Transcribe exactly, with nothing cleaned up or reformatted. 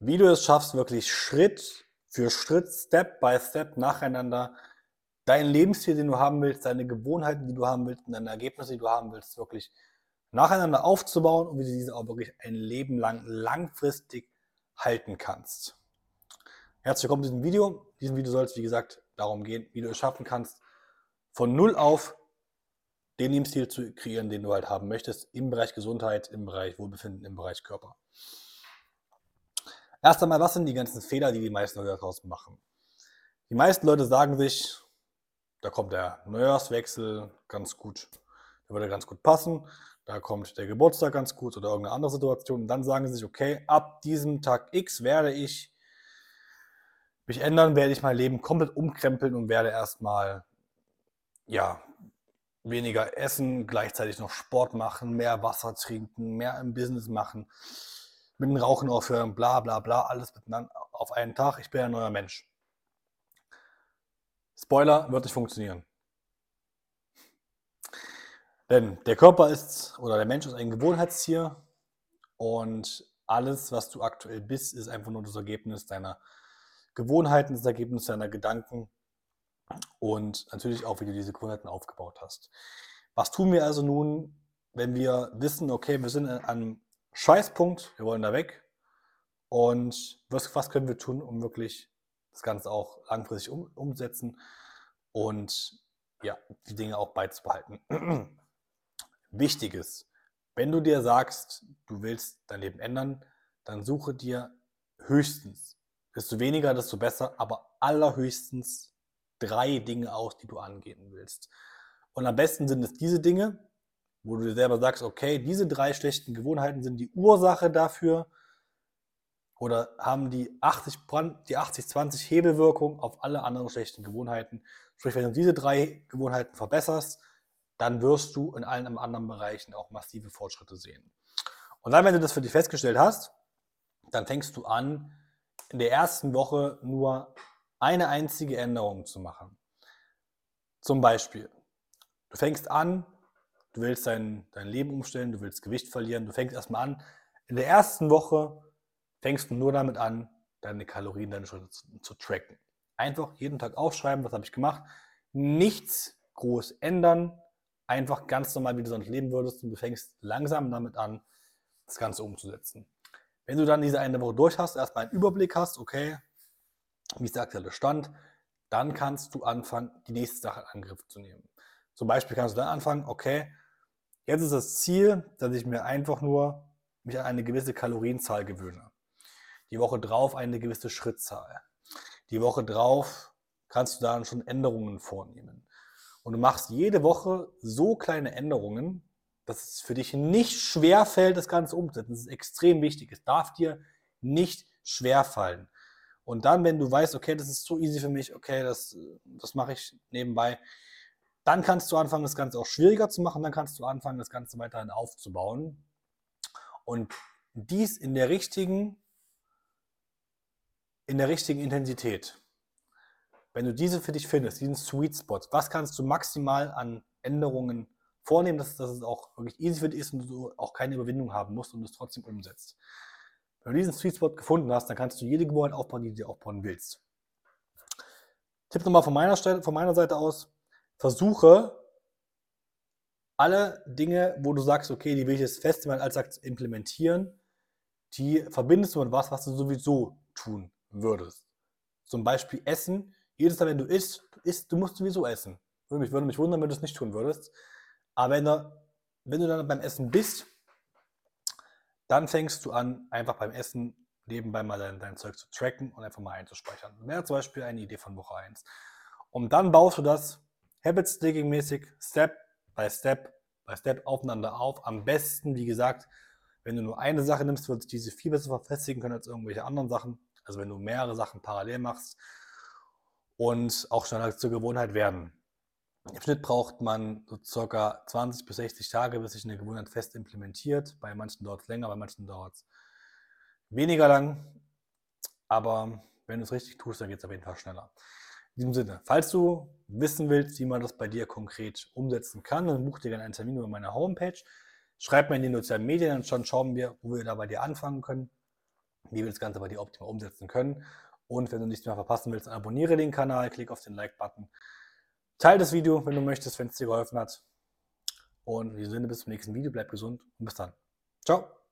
wie du es schaffst, wirklich Schritt für Schritt, Step by Step nacheinander deinen Lebensstil, den du haben willst, deine Gewohnheiten, die du haben willst und deine Ergebnisse, die du haben willst, wirklich nacheinander aufzubauen und wie du diese auch wirklich ein Leben lang langfristig halten kannst. Herzlich willkommen zu diesem Video. In diesem Video soll es, wie gesagt, darum gehen, wie du es schaffen kannst, von null auf den Lebensstil zu kreieren, den du halt haben möchtest, im Bereich Gesundheit, im Bereich Wohlbefinden, im Bereich Körper. Erst einmal, was sind die ganzen Fehler, die die meisten Leute da draußen machen? Die meisten Leute sagen sich, da kommt der Neujahrswechsel ganz gut, der würde ganz gut passen, da kommt der Geburtstag ganz gut oder irgendeine andere Situation und dann sagen sie sich, okay, ab diesem Tag X werde ich mich ändern, werde ich mein Leben komplett umkrempeln und werde erstmal, ja, weniger essen, gleichzeitig noch Sport machen, mehr Wasser trinken, mehr im Business machen, mit dem Rauchen aufhören, bla bla bla, alles miteinander auf einen Tag. Ich bin ein neuer Mensch. Spoiler, wird nicht funktionieren. Denn der Körper ist, oder der Mensch ist ein Gewohnheitstier und alles, was du aktuell bist, ist einfach nur das Ergebnis deiner Gewohnheiten, das Ergebnis deiner Gedanken und natürlich auch, wie du diese Gewohnheiten aufgebaut hast. Was tun wir also nun, wenn wir wissen, okay, wir sind an einem Scheißpunkt, wir wollen da weg und was, was können wir tun, um wirklich das Ganze auch langfristig um, umzusetzen und ja, die Dinge auch beizubehalten. Wichtig ist, wenn du dir sagst, du willst dein Leben ändern, dann suche dir höchstens, desto weniger, desto besser, aber allerhöchstens drei Dinge aus, die du angehen willst. Und am besten sind es diese Dinge, wo du dir selber sagst, okay, diese drei schlechten Gewohnheiten sind die Ursache dafür oder haben die achtzig zwanzig Hebelwirkung auf alle anderen schlechten Gewohnheiten. Sprich, wenn du diese drei Gewohnheiten verbesserst, dann wirst du in allen anderen Bereichen auch massive Fortschritte sehen. Und dann, wenn du das für dich festgestellt hast, dann fängst du an, in der ersten Woche nur eine einzige Änderung zu machen. Zum Beispiel, du fängst an, du willst dein, dein Leben umstellen, du willst Gewicht verlieren, du fängst erstmal an, in der ersten Woche fängst du nur damit an, deine Kalorien, deine Schritte zu, zu tracken. Einfach jeden Tag aufschreiben, was habe ich gemacht, nichts groß ändern, einfach ganz normal, wie du sonst leben würdest und du fängst langsam damit an, das Ganze umzusetzen. Wenn du dann diese eine Woche durch hast, erstmal einen Überblick hast, okay, wie ist der aktuelle Stand, dann kannst du anfangen, die nächste Sache in Angriff zu nehmen. Zum Beispiel kannst du dann anfangen, okay, jetzt ist das Ziel, dass ich mir einfach nur mich an eine gewisse Kalorienzahl gewöhne. Die Woche drauf eine gewisse Schrittzahl. Die Woche drauf kannst du dann schon Änderungen vornehmen. Und du machst jede Woche so kleine Änderungen, dass es für dich nicht schwer fällt, das Ganze umzusetzen. Das ist extrem wichtig. Es darf dir nicht schwer fallen. Und dann, wenn du weißt, okay, das ist so easy für mich, okay, das, das mache ich nebenbei, dann kannst du anfangen, das Ganze auch schwieriger zu machen, dann kannst du anfangen, das Ganze weiterhin aufzubauen. Und dies in der richtigen, in der richtigen Intensität. Wenn du diese für dich findest, diesen Sweet Spot, was kannst du maximal an Änderungen vornehmen, dass, dass es auch wirklich easy für dich ist und du auch keine Überwindung haben musst und es trotzdem umsetzt. Wenn du diesen Sweet Spot gefunden hast, dann kannst du jede Gewohnheit aufbauen, die du dir aufbauen willst. Tipp nochmal von meiner, Stelle, von meiner Seite aus, versuche alle Dinge, wo du sagst, okay, die will ich jetzt fest in meinen Alltag implementieren, die verbindest du mit was, was du sowieso tun würdest. Zum Beispiel Essen. Jedes Mal, wenn du isst, isst du musst sowieso essen. Würde mich, würde mich wundern, wenn du es nicht tun würdest. Aber wenn du, wenn du dann beim Essen bist, dann fängst du an, einfach beim Essen nebenbei mal dein, dein Zeug zu tracken und einfach mal einzuspeichern. Das wäre zum Beispiel eine Idee von Woche eins. Und dann baust du das Habit-Sticking-mäßig, Step by Step by Step aufeinander auf. Am besten, wie gesagt, wenn du nur eine Sache nimmst, wird sich diese viel besser verfestigen können als irgendwelche anderen Sachen. Also wenn du mehrere Sachen parallel machst und auch schneller zur Gewohnheit werden. Im Schnitt braucht man so ca. zwanzig bis sechzig Tage, bis sich eine Gewohnheit fest implementiert. Bei manchen dauert es länger, bei manchen dauert es weniger lang. Aber wenn du es richtig tust, dann geht es auf jeden Fall schneller. In diesem Sinne, falls du wissen willst, wie man das bei dir konkret umsetzen kann, dann buch dir gerne einen Termin über meine Homepage. Schreib mir in den sozialen Medien und schon schauen wir, wo wir da bei dir anfangen können. wie wir das Ganze bei dir optimal umsetzen können. Und wenn du nichts mehr verpassen willst, abonniere den Kanal, klick auf den Like-Button, teile das Video, wenn du möchtest, wenn es dir geholfen hat. Und in diesem Sinne, bis zum nächsten Video, bleib gesund und bis dann. Ciao.